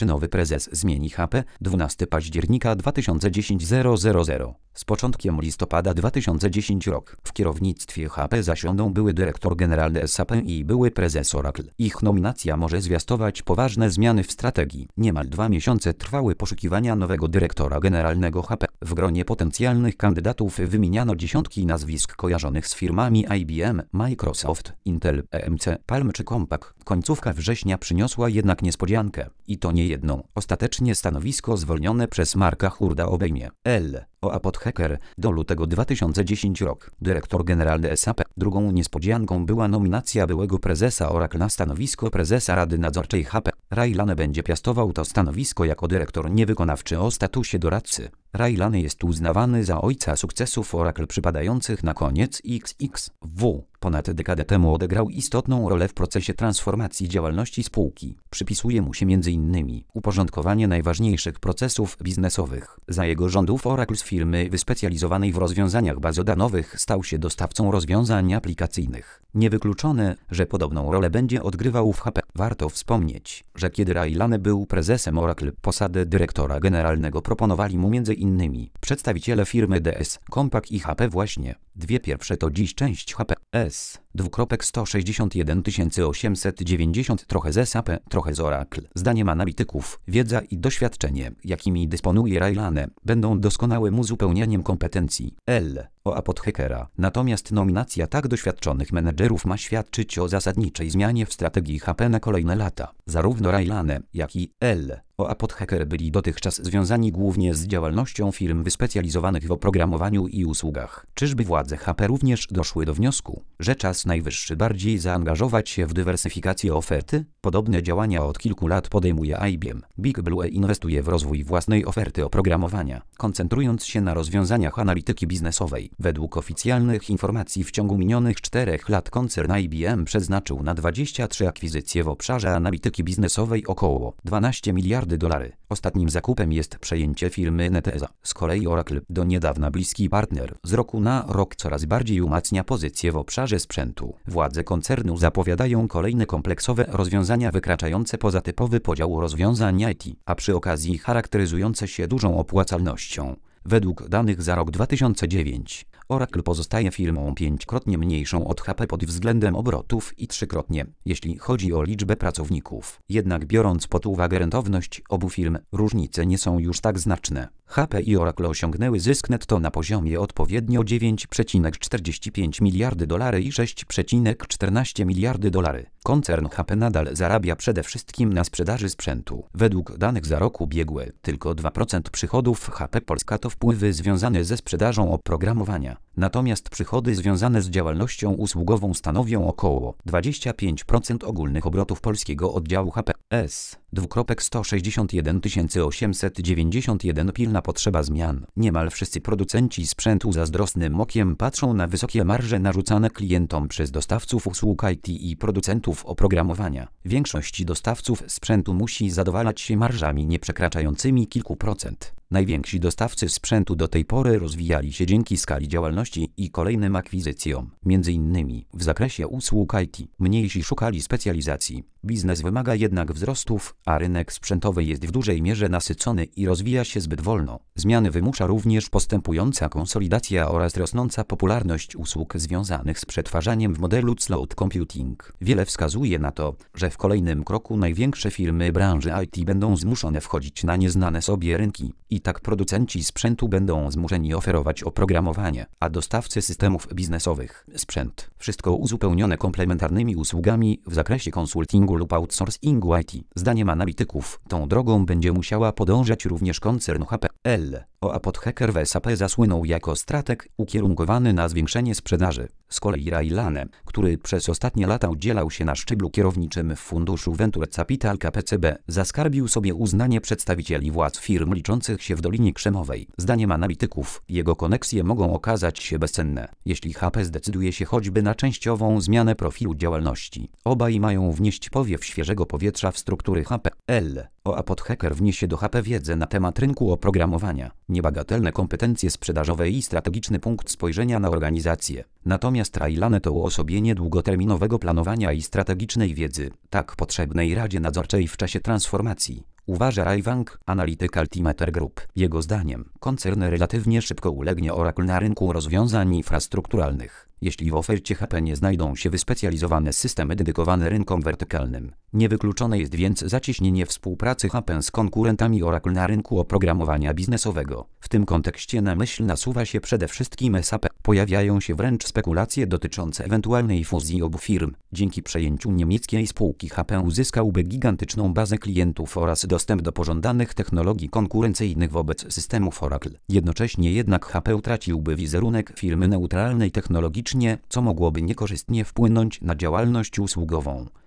Czy nowy prezes zmieni HP? 12 października 2010 000. Z początkiem listopada 2010 rok w kierownictwie HP zasiądą były dyrektor generalny SAP i były prezes Oracle. Ich nominacja może zwiastować poważne zmiany w strategii. Niemal 2 miesiące trwały poszukiwania nowego dyrektora generalnego HP. W gronie potencjalnych kandydatów wymieniano dziesiątki nazwisk kojarzonych z firmami IBM, Microsoft, Intel, EMC, Palm czy Compaq. Końcówka września przyniosła jednak niespodziankę. I to nie jedną. Ostatecznie stanowisko zwolnione przez Marka Hurda obejmie L. Apotheker do lutego 2010 rok. Dyrektor generalny SAP. Drugą niespodzianką była nominacja byłego prezesa Oracle na stanowisko prezesa Rady Nadzorczej HP. Ray Lane będzie piastował to stanowisko jako dyrektor niewykonawczy o statusie doradcy. Ray Lane jest uznawany za ojca sukcesów Oracle przypadających na koniec XXW. Ponad dekadę temu odegrał istotną rolę w procesie transformacji działalności spółki. Przypisuje mu się m.in. uporządkowanie najważniejszych procesów biznesowych. Za jego rządów Oracle z firmy wyspecjalizowanej w rozwiązaniach bazodanowych stał się dostawcą rozwiązań aplikacyjnych. Niewykluczone, że podobną rolę będzie odgrywał w HP. Warto wspomnieć, że kiedy Ray Lane był prezesem Oracle, posadę dyrektora generalnego proponowali mu m.in. przedstawiciele firmy DS, Compaq i HP właśnie. Dwie pierwsze to dziś część HP. S:161 890 trochę z SAP, trochę z Oracle. Zdaniem analityków, wiedza i doświadczenie, jakimi dysponuje Ray Lane, będą doskonałym uzupełnieniem kompetencji L. Apothekera. Natomiast nominacja tak doświadczonych menedżerów ma świadczyć o zasadniczej zmianie w strategii HP na kolejne lata. Zarówno Ray Lane, jak i L. Apotheker byli dotychczas związani głównie z działalnością firm wyspecjalizowanych w oprogramowaniu i usługach. Czyżby władze HP również doszły do wniosku, że czas najwyższy bardziej zaangażować się w dywersyfikację oferty? Podobne działania od kilku lat podejmuje IBM. Big Blue inwestuje w rozwój własnej oferty oprogramowania, koncentrując się na rozwiązaniach analityki biznesowej. Według oficjalnych informacji w ciągu minionych 4 lat koncern IBM przeznaczył na 23 akwizycje w obszarze analityki biznesowej około $12 miliardy. Ostatnim zakupem jest przejęcie firmy Netezza. Z kolei Oracle, do niedawna bliski partner, z roku na rok coraz bardziej umacnia pozycję w obszarze sprzętu. Władze koncernu zapowiadają kolejne kompleksowe rozwiązania wykraczające poza typowy podział rozwiązań IT, a przy okazji charakteryzujące się dużą opłacalnością. Według danych za rok 2009 Oracle pozostaje firmą 5-krotnie mniejszą od HP pod względem obrotów i 3-krotnie, jeśli chodzi o liczbę pracowników. Jednak biorąc pod uwagę rentowność obu firm, różnice nie są już tak znaczne. HP i Oracle osiągnęły zysk netto na poziomie odpowiednio $9,45 miliardy i $6,14 miliardy. Koncern HP nadal zarabia przede wszystkim na sprzedaży sprzętu. Według danych za rok ubiegły, tylko 2% przychodów HP Polska to wpływy związane ze sprzedażą oprogramowania. Natomiast przychody związane z działalnością usługową stanowią około 25% ogólnych obrotów polskiego oddziału HP. S:161 891 Pilna potrzeba zmian. Niemal wszyscy producenci sprzętu zazdrosnym okiem patrzą na wysokie marże narzucane klientom przez dostawców usług IT i producentów oprogramowania. Większość dostawców sprzętu musi zadowalać się marżami nieprzekraczającymi kilku procent. Najwięksi dostawcy sprzętu do tej pory rozwijali się dzięki skali działalności i kolejnym akwizycjom, m.in. w zakresie usług IT. Mniejsi szukali specjalizacji. Biznes wymaga jednak wzrostów, a rynek sprzętowy jest w dużej mierze nasycony i rozwija się zbyt wolno. Zmiany wymusza również postępująca konsolidacja oraz rosnąca popularność usług związanych z przetwarzaniem w modelu cloud computing. Wiele wskazuje na to, że w kolejnym kroku największe firmy branży IT będą zmuszone wchodzić na nieznane sobie rynki. I tak producenci sprzętu będą zmuszeni oferować oprogramowanie, a dostawcy systemów biznesowych sprzęt. Wszystko uzupełnione komplementarnymi usługami w zakresie konsultingu lub outsourcingu IT. Zdaniem analityków, tą drogą będzie musiała podążać również koncern HP. L. Apotheker w SAP zasłynął jako strateg ukierunkowany na zwiększenie sprzedaży. Z kolei Ray Lane, który przez ostatnie lata udzielał się na szczeblu kierowniczym w funduszu Venture Capital KPCB, zaskarbił sobie uznanie przedstawicieli władz firm liczących się w Dolinie Krzemowej. Zdaniem analityków, jego koneksje mogą okazać się bezcenne, jeśli HP zdecyduje się choćby na częściową zmianę profilu działalności. Obaj mają wnieść powiew świeżego powietrza w struktury HP. L. Apotheker wniesie do HP wiedzę na temat rynku oprogramowania, niebagatelne kompetencje sprzedażowe i strategiczny punkt spojrzenia na organizację. Natomiast Ray Lane to uosobienie długoterminowego planowania i strategicznej wiedzy, tak potrzebnej Radzie Nadzorczej w czasie transformacji. uważa Ray Wang, analityk Altimeter Group. Jego zdaniem, koncern relatywnie szybko ulegnie Oracle na rynku rozwiązań infrastrukturalnych, jeśli w ofercie HP nie znajdą się wyspecjalizowane systemy dedykowane rynkom wertykalnym. Niewykluczone jest więc zacieśnienie współpracy HP z konkurentami Oracle na rynku oprogramowania biznesowego. W tym kontekście na myśl nasuwa się przede wszystkim SAP. Pojawiają się wręcz spekulacje dotyczące ewentualnej fuzji obu firm. Dzięki przejęciu niemieckiej spółki HP uzyskałby gigantyczną bazę klientów oraz dostęp do pożądanych technologii konkurencyjnych wobec systemów Oracle. Jednocześnie jednak HP utraciłby wizerunek firmy neutralnej technologicznie, co mogłoby niekorzystnie wpłynąć na działalność usługową.